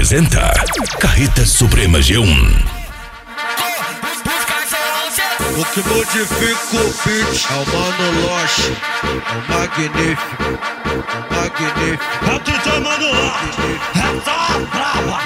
apresenta Carreta Suprema G1. O que modifica o beat é o Mano Loche, é o magnífico, o magnífico. É o DJ Mano Loche, é só brava.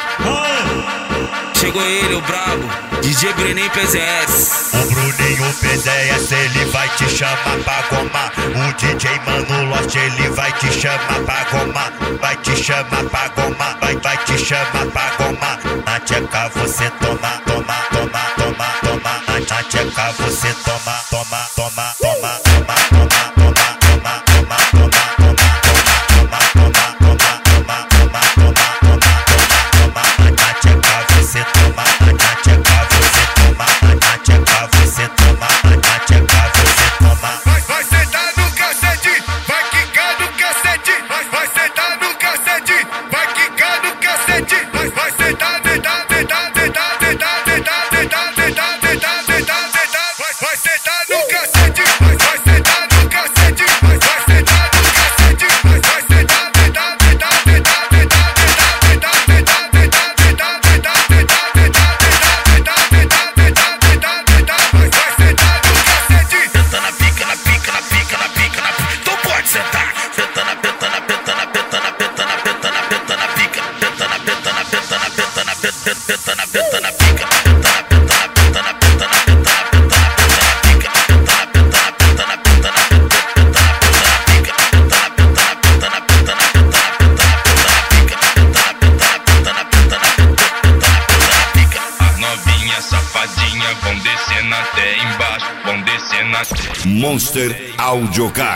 Chegou ele, o brabo, DJ Bruninho PZS. O Bruninho PZS, ele vai te chamar pra gomar. O DJ Mano Loche, ele vai te chamar pra gomar. Vai te chamar pra gomar, vai te chamar pra gomar. Na tcheca você toma, toma, toma, toma, toma. Na tcheca você toma, toma, toma, toma, toma, toma, toma, toma, toma, toma, toma, toma, toma, toma, toma, toma, toma. Na tcheca você toma, na tcheca você toma, na tcheca você toma, na tcheca você toma. Vai sentar no cacete, vai quicar no cacete, vai sentar no cacete, vai quicar no cacete, vai sentar, sentar, sentar, sentar, sentar, sentar, sentar, sentar, sentar, sentar, sentar, vai sentar no cacete, vai sentar no cacete, vai sentar no cacete, vai sentar, sentar, sentar, sentar, sentar, sentar, sentar, sentar, sentar, sentar, sentar, sentar, sentar, vai sentar no cacete. Senta na pica, na pica, na pica, na pica, na pica. Então pode sentar. Senta na peta, na peta, na peta, na peta, na peta, na peta, na pica. Peta na peta, na peta, na peta, na peta, peta na peta, na pica. Peta na peta, na peta, na peta, na peta, na peta, na peta, na pica. Peta na peta, na peta, na peta, na peta, peta na peta, na pica. Peta na peta, na peta, na peta, na peta, na peta, na peta, na pica. Peta na peta, na peta, na peta, na peta, peta na peta, na pica. As novinhas safadinhas vão descendo até embaixo, vão descendo até. Monster Audiocar.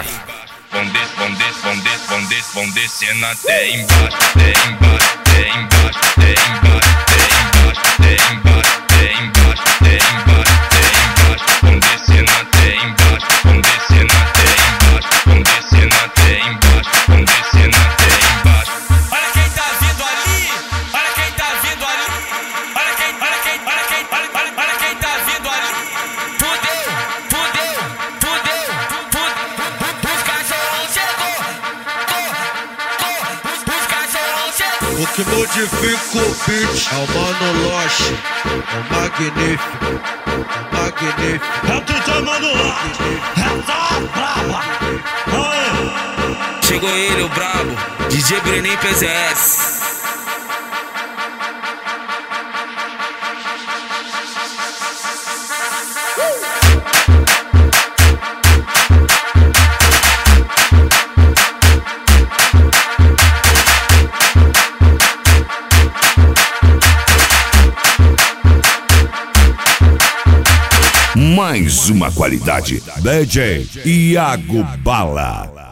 Vão descendo até embaixo, até embaixo, até embaixo, até embaixo, até embaixo, até embaixo, até embaixo, até embaixo, até embaixo. Vão descendo até embaixo, vão descendo até embaixo, vão descendo até embaixo, vão descendo até embaixo. Olha quem tá vindo ali, olha quem tá vindo ali, olha quem tá vindo ali. Fudeu, fudeu, fudeu, os cachorros chegou, os cachorros chegou. O que modifica o beat é o Mano Loche, é o magnífico, o magnífico. É o DJ Mano Loche, é só brava. Chegou ele, o brabo, DJ Bruninho PZS. Mais uma qualidade. DJ Iago Bala.